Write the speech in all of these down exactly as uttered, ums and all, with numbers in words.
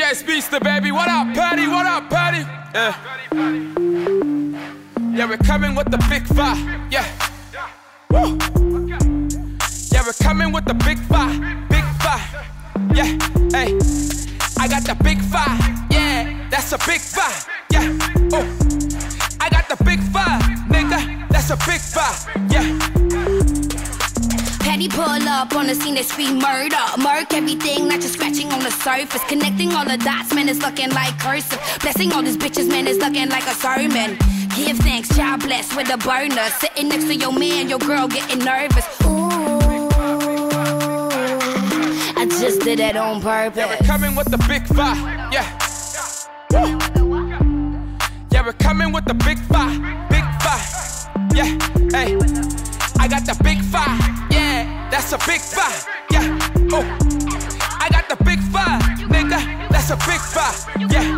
yeah, it's Beaster, baby. What up, Patty? What up, Patty? Yeah. Yeah, we're coming with the big five. Yeah. Woo. Yeah, we're coming with the big five. Big five. Yeah. Hey. I got the big five. Yeah. That's a big five. Yeah. Oh. I got the big five, nigga. That's a big five. Yeah. Patty pull up on the scene, they scream murder. Murk everything, not just scratching on the surface. Connecting all the dots, man, it's looking like cursive. Blessing all these bitches, man, it's looking like a sermon. Give thanks, child blessed with a burner. Sitting next to your man, your girl getting nervous. Ooh, I just did that on purpose. Yeah, we're coming with the big five. Yeah. Woo. Yeah, we're coming with the big five. Big five. Yeah. Hey. I got the big five, yeah, that's a big five, yeah, oh. I got the big five, nigga, that's a big five, yeah.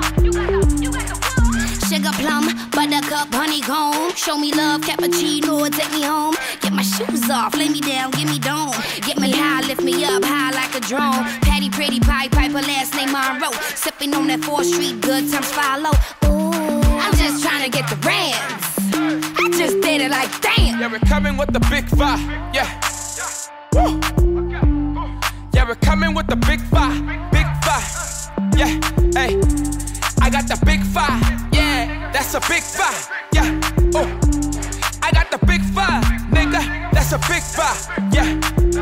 Sugar plum, buttercup, honeycomb. Show me love, cappuccino, take me home. Get my shoes off, lay me down, give me dome. Get me high, lift me up, high like a drone. Patty, pretty pie, piper, last name Monroe. Sipping on that fourth Street, good times follow. Ooh, I'm just trying to get the rands. I just did it like damn. Yeah, we're coming with the big five. Yeah. Woo. Yeah, we're coming with the big five. Big five. Yeah. Hey. I got the big five. Yeah. That's a big five. Yeah. Oh. I got the big five, nigga. That's a big five. Yeah.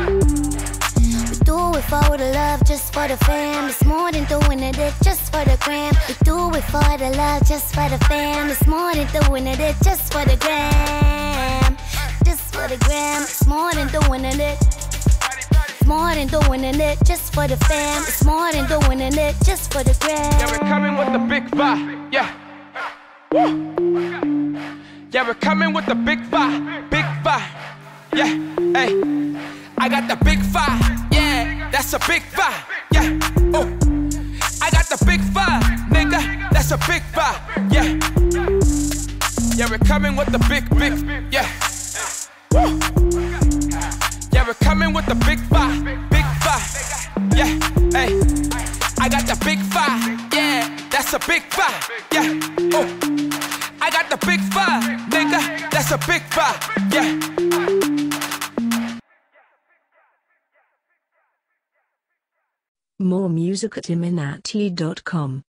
We do it for the love, just for the fam. It's more than doing it, it's just for the gram. We do it for the love, just for the fam. It's more than doing it, it's just for the gram. Just for the gram. It's more than doing it, it's more than doing it, just for the fam. It's more than doing it, just for the gram. Yeah, we're coming with the big five. Yeah. Woo. Yeah, we're coming with the big five. Big five. Yeah. Hey. I got the big five, yeah, that's a big five, yeah, oh. I got the big five, nigga, that's a big five, yeah. Yeah, we're coming with the big, big, yeah. Woo. Yeah, we're coming with the big five, big five, yeah. Hey, I got the big five, yeah, that's a big five, yeah, oh. I got the big five, nigga, that's a big five, yeah. More music at iminati dot com.